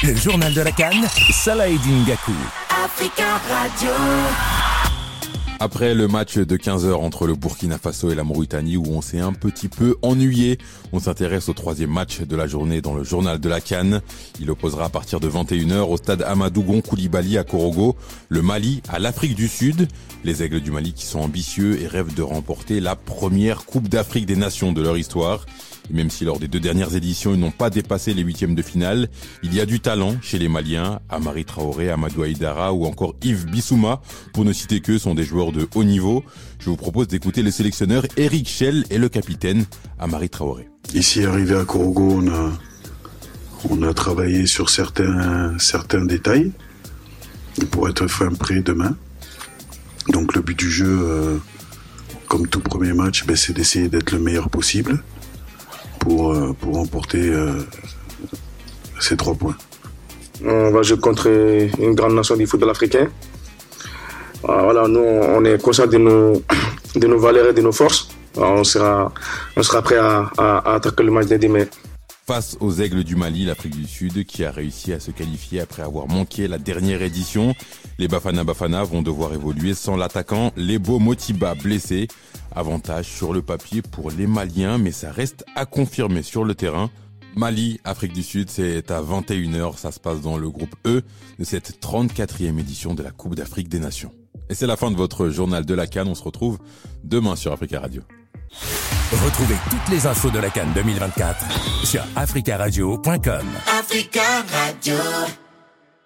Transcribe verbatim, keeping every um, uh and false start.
Le journal de la CAN, Salah Eddine Gakou. Africa Radio. Après le match de quinze heures entre le Burkina Faso et la Mauritanie où on s'est un petit peu ennuyé, on s'intéresse au troisième match de la journée dans le journal de la CAN. Il opposera à partir de vingt et une heures au stade Amadou Gon Coulibaly à Korogo le Mali à l'Afrique du Sud. Les Aigles du Mali qui sont ambitieux et rêvent de remporter la première Coupe d'Afrique des Nations de leur histoire. Et même si lors des deux dernières éditions, ils n'ont pas dépassé les huitièmes de finale, il y a du talent chez les Maliens. Amari Traoré, Amadou Aïdara ou encore Yves Bissouma, pour ne citer qu'eux, sont des joueurs de haut niveau. Je vous propose d'écouter le sélectionneur Eric Schell et le capitaine Amari Traoré. Ici, arrivé à Korogo, on a, on a travaillé sur certains, certains détails pour être fin prêt demain. Donc le but du jeu, euh, comme tout premier match, ben, c'est d'essayer d'être le meilleur possible. Pour, euh, pour remporter euh, ces trois points. On va jouer contre une grande nation du football africain. Voilà, nous, on est conscient de nos, de nos valeurs et de nos forces. On sera, on sera prêt à, à, à attaquer le match dès demain. Face aux Aigles du Mali, l'Afrique du Sud, qui a réussi à se qualifier après avoir manqué la dernière édition, les Bafana Bafana vont devoir évoluer sans l'attaquant Lebo Motiba blessé. Avantage sur le papier pour les Maliens, mais ça reste à confirmer sur le terrain. Mali, Afrique du Sud, c'est à vingt et une heures, ça se passe dans le groupe E de cette trente-quatrième édition de la Coupe d'Afrique des Nations. Et c'est la fin de votre journal de la CAN, on se retrouve demain sur Africa Radio. Retrouvez toutes les infos de la CAN deux mille vingt-quatre sur africa radio point com. Africa Radio.